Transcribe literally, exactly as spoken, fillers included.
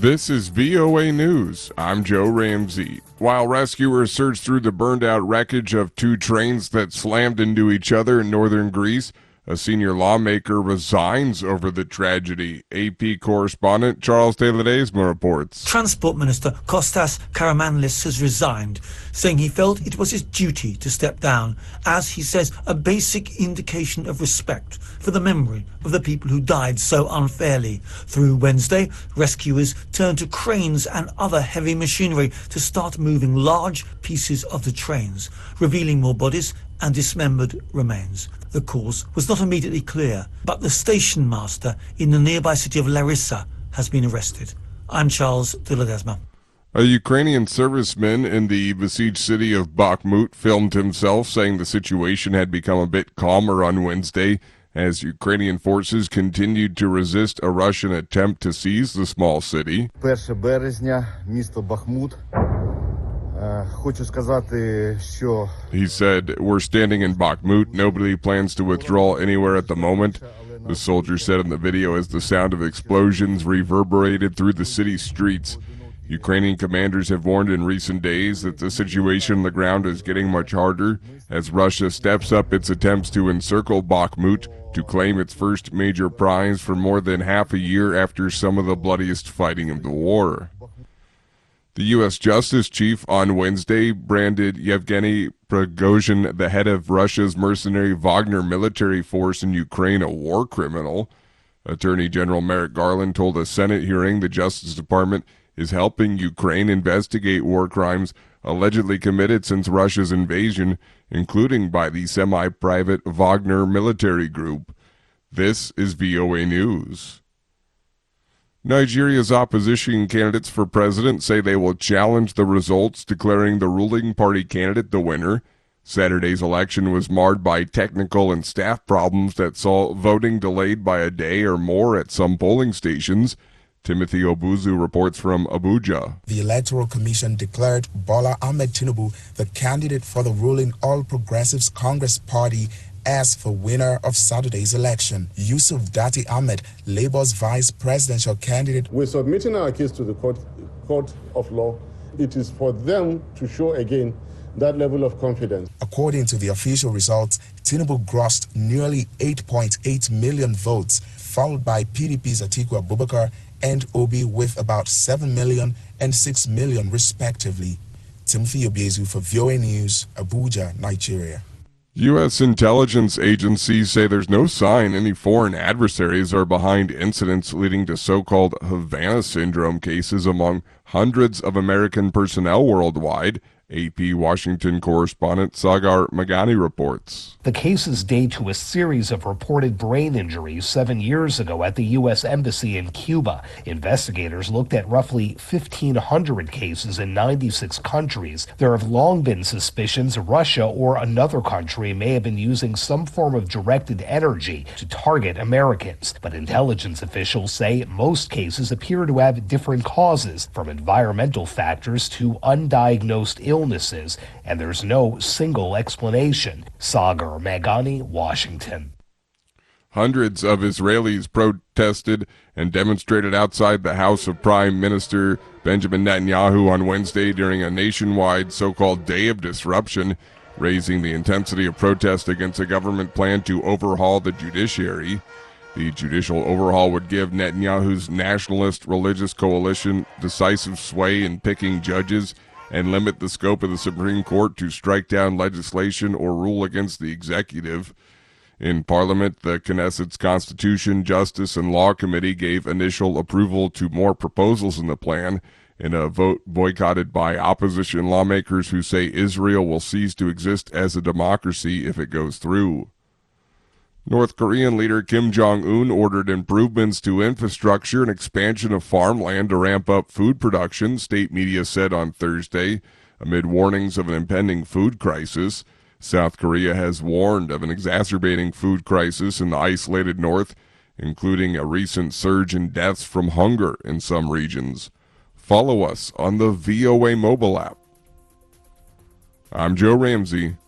This is V O A News. I'm Joe Ramsey. While rescuers search through the burned-out wreckage of two trains that slammed into each other in northern Greece, a senior lawmaker resigns over the tragedy. A P correspondent Charles De Ledesma reports. Transport Minister Kostas Karamanlis has resigned, saying he felt it was his duty to step down, as he says a basic indication of respect for the memory of the people who died so unfairly. Through Wednesday, rescuers turned to cranes and other heavy machinery to start moving large pieces of the trains, revealing more bodies and dismembered remains. The cause was not immediately clear, but the station master in the nearby city of Larissa has been arrested. I'm Charles De Ledesma. A Ukrainian serviceman in the besieged city of Bakhmut filmed himself saying the situation had become a bit calmer on Wednesday as Ukrainian forces continued to resist a Russian attempt to seize the small city. перше березня, місто Бахмут. He said, "We're standing in Bakhmut. Nobody plans to withdraw anywhere at the moment," the soldier said in the video as the sound of explosions reverberated through the city's streets. Ukrainian commanders have warned in recent days that the situation on the ground is getting much harder as Russia steps up its attempts to encircle Bakhmut to claim its first major prize for more than half a year after some of the bloodiest fighting of the war. The U S Justice Chief on Wednesday branded Yevgeny Prigozhin, the head of Russia's mercenary Wagner military force in Ukraine, a war criminal. Attorney General Merrick Garland told a Senate hearing the Justice Department is helping Ukraine investigate war crimes allegedly committed since Russia's invasion, including by the semi-private Wagner military group. This is V O A News. Nigeria's opposition candidates for president say they will challenge the results, declaring the ruling party candidate the winner. Saturday's election was marred by technical and staff problems that saw voting delayed by a day or more at some polling stations. Timothy Obuzu reports from Abuja. The Electoral Commission declared Bola Ahmed Tinubu the candidate for the ruling All Progressives Congress Party as for winner of Saturday's election. Yusuf Dati Ahmed, Labour's vice presidential candidate. We're submitting our case to the court, court of law. It is for them to show again that level of confidence. According to the official results, Tinubu grossed nearly eight point eight million votes, followed by P D P's Atiku Abubakar and Obi with about seven million and six million respectively. Timothy Obiezu for V O A News, Abuja, Nigeria. U S intelligence agencies say there's no sign any foreign adversaries are behind incidents leading to so-called Havana syndrome cases among hundreds of American personnel worldwide. A P Washington correspondent Sagar Magani reports. The cases date to a series of reported brain injuries seven years ago at the U S Embassy in Cuba. Investigators looked at roughly fifteen hundred cases in ninety-six countries. There have long been suspicions Russia or another country may have been using some form of directed energy to target Americans. But intelligence officials say most cases appear to have different causes, from environmental factors to undiagnosed illnesses. illnesses, and there's no single explanation. Sagar Magani, Washington. Hundreds of Israelis protested and demonstrated outside the house of Prime Minister Benjamin Netanyahu on Wednesday during a nationwide so-called Day of Disruption, raising the intensity of protest against a government plan to overhaul the judiciary. The judicial overhaul would give Netanyahu's nationalist religious coalition decisive sway in picking judges and limit the scope of the Supreme Court to strike down legislation or rule against the executive. In Parliament, the Knesset's Constitution, Justice, and Law Committee gave initial approval to more proposals in the plan, in a vote boycotted by opposition lawmakers who say Israel will cease to exist as a democracy if it goes through. North Korean leader Kim Jong-un ordered improvements to infrastructure and expansion of farmland to ramp up food production, state media said on Thursday, amid warnings of an impending food crisis. South Korea has warned of an exacerbating food crisis in the isolated north, including a recent surge in deaths from hunger in some regions. Follow us on the V O A mobile app. I'm Joe Ramsey.